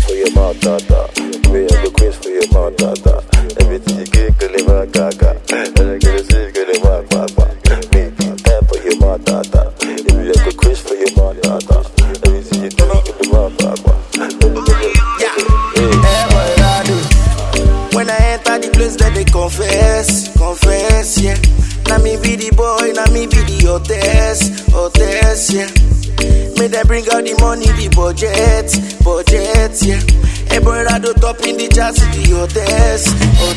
for your mouth, tata. Me I go quiz for your mouth, tata. Everything you get, girl, in my gaga. And I get a sick, girl, in my papa. Me time for your mouth, tata. If you go quiz for your mouth, tata. Everything you do, girl, in my papa. When I enter the place, that they confess, yeah. Now me be the boy, now me be the hotess, yeah. May they bring out the money, the budget, yeah. Hey brother, do top in the jazz, the hotess,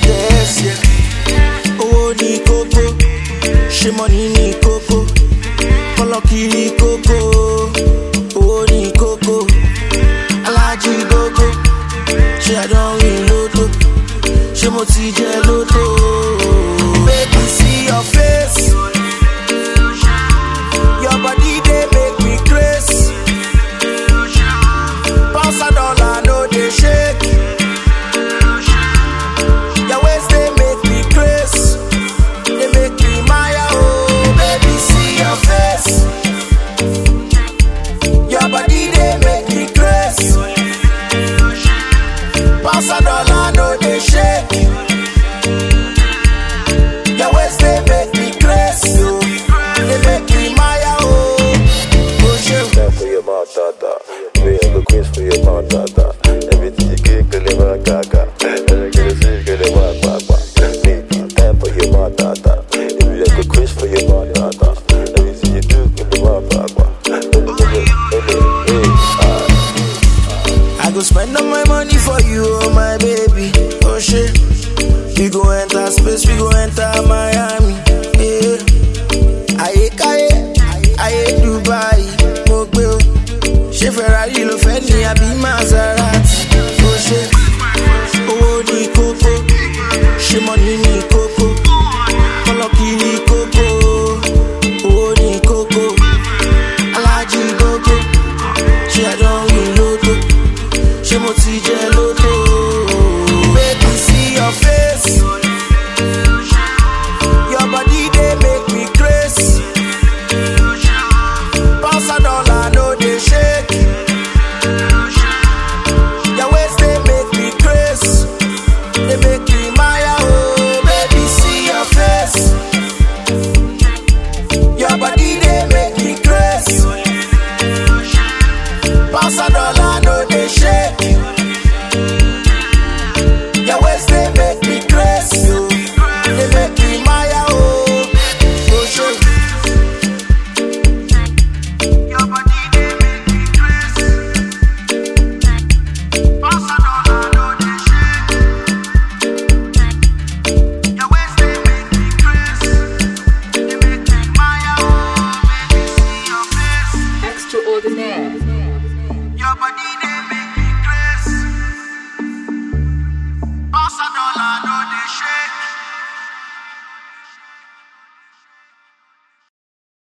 yeah. Oh, ni coco, she money ni coco, Koloki ni coco, oh ni coco, Alaji gogo, she I don't win lotto, she moti geloto. Baby, see your face, your body they make me crazy. Pounds a dollar, no they shake. Your waist they make me crazy, they make me maya. Oh, baby, see your face, your body they make me crazy. Pounds a dollar, no they shake. Your waist they make me crazy, they make me maya. Oh, shit. Time for your mouth, tata. Me I go quiz for your mouth, tata. Everything you get, girl, in my gaga. And I get a sick, girl, in my papa. Me time for your mouth, tata. If you go quiz for your mouth, tata. Everything you do, girl, in my papa. I go spend all my money for you, oh my baby. Oh shit. We go enter space, we go enter Miami. Yeah. Aye, Dubai. Mogbe o. Ṣé Ferrari ló fẹ́ ni àbí Maserati? Oh shit. Owó ní kókó. Ṣé money ní kókó? Kọ́lọ́kì ní kókó. Owó ní kókó. Alájí gógó. Ṣé I don win lotto? Ṣé mo ti jẹ lotto? Baby, see your face, your body they make me crazy. Pounds a dollar, no they shake. Your waist they make me crazy, they make me maya. Oh, baby, see your face, your body they make me crazy. Pounds a dollar, no they shake. Your waist they make me crazy, they make me maya. Oh, shit. Your body they make me crazy. Pounds a dollar, no they shake. Your waist they make me crazy, they make me maya. Oh, baby, see your face. Extraordinaire.